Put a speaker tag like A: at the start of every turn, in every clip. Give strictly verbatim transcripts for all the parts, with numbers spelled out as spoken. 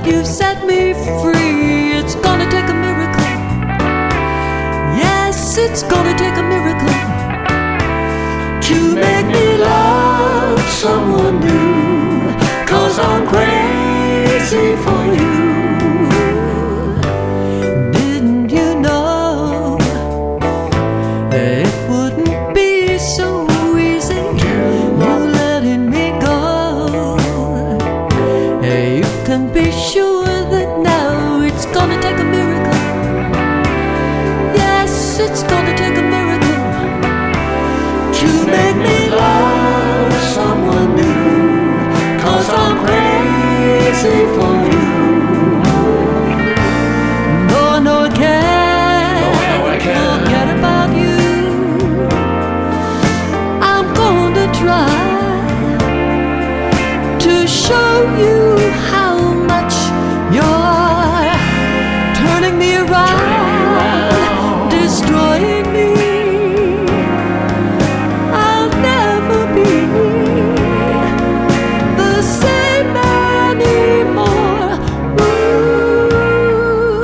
A: you set me free. It's gonna take a miracle. Yes, it's gonna take a miracle to make me love someone new, 'cause I'm crazy for you. Didn't you know it wouldn't be so easy, you letting me go? Hey, you can be sure that now it's gonna take a miracle. Yes, it's gonna take a miracle to make me love someone new, 'cause I'm crazy for you. No, no, I can't,
B: No, no, I can't.
A: forget about you. I'm gonna try to show you how much you're turning me around, destroying me. I'll never be the same anymore. Ooh.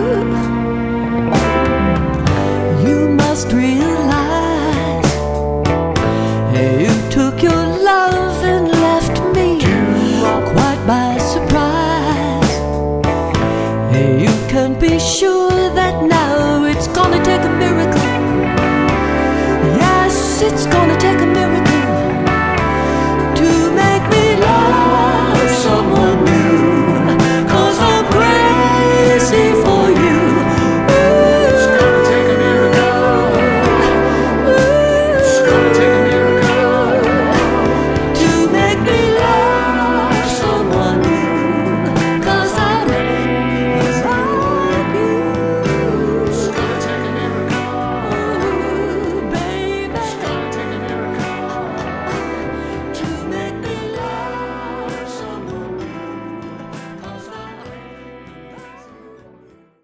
A: You must realize, hey, you took your love and left me quite by surprise. Hey, you can be sure that now it's gonna take a miracle. Yes, it's gonna take a miracle